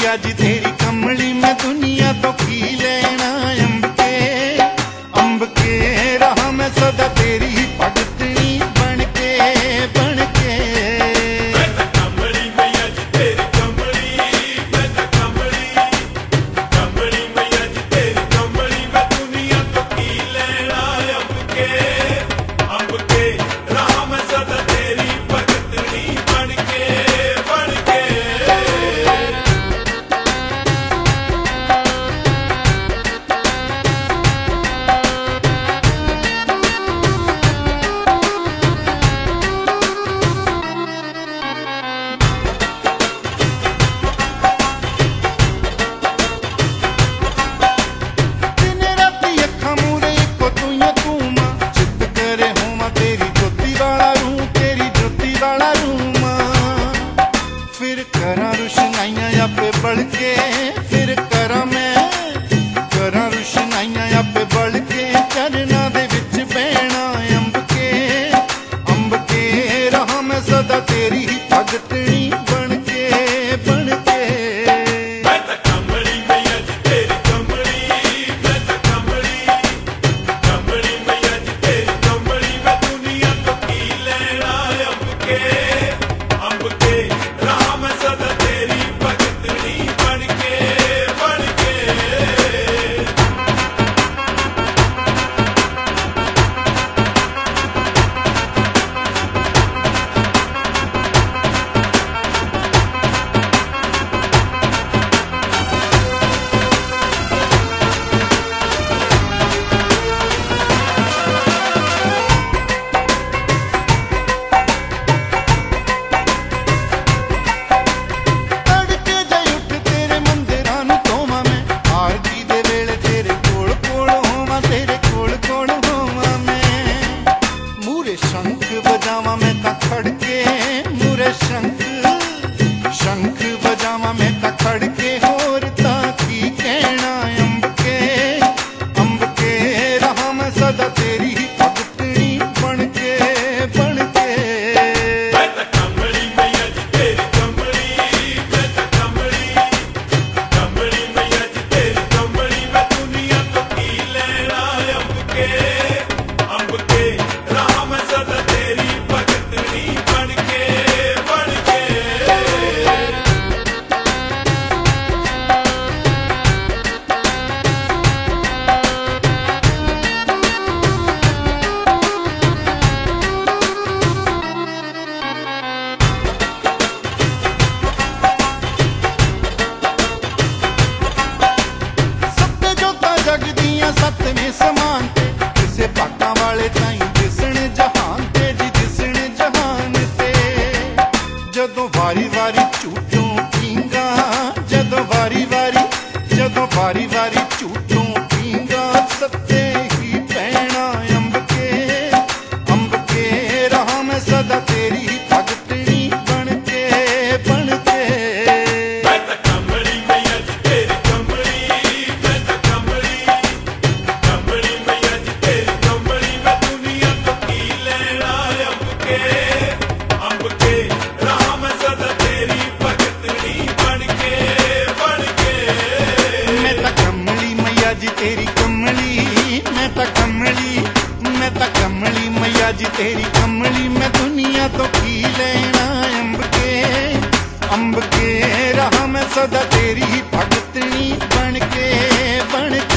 मैया जी तेरी कमली मैं दुनिया तो की लेना। अम्ब के रहा मैं सदा तेरी ही भगतनी बन के बन के। मैं तो कमली मैया जी तेरी कमली, मैं तो कमली मैया जी तेरी कमली मैं दुनिया तो की लेना। अम्ब के रहा मैं सदा तेरी भगतनी बन के बन के। बढ़ के फिर करा मैं करा रुशनाइयां आपे बढ़ के चरना दे विच बहना। अम्ब के रहा मैं सदा तेरी ही भगतनी बन के बन के। मैं तो कमली मैया जी तेरी कमली, मैं तो कमली मैया जी तेरी कमली मैं दुनिया तो की लेना। अम्ब के रहा मैं सदा तेरी भगतनी बन के बन के। शंख बजावा मैं ता खड़के मुरे शंख बजावा मैं ता खड़के होर ता की कहना। अम्ब के रहा मैं सदा तेरी ही भगतनी बन के बन के। मैं तो कमली मैया जी तेरी कमली, मैं तो कमली मैया जी तेरी कमली मैं दुनिया तो की लेना। अम्ब के रहा मैं सदा तेरी भगतनी बन के बन के। सत्ते जोता जग दियां सतवें समान ते किसे पाटां वाले ताईं दिसण जहान ते जी दिसण जहान ते। जदों वारी वारी झूठों पींगा जदों वारी वारी झूठों पींगा सत्ते ही पैना। अम्ब के रहा मैं सदा तेरी ही भगतनी बन के बन के। मैं तो कमली मैया जी तेरी कमली, मैं तो कमली मैया जी तेरी कमली मैं दुनिया तो की लेना। अम्ब के रहा मैं सदा तेरी भगतनी बन के बन के। मैं ता कमली मैया जी तेरी कमली, मैं ता कमली मैया जी तेरी कमली मैं दुनिया तो की लेना। अम्ब के रहा मैं सदा तेरी ही भगतनी बन के बन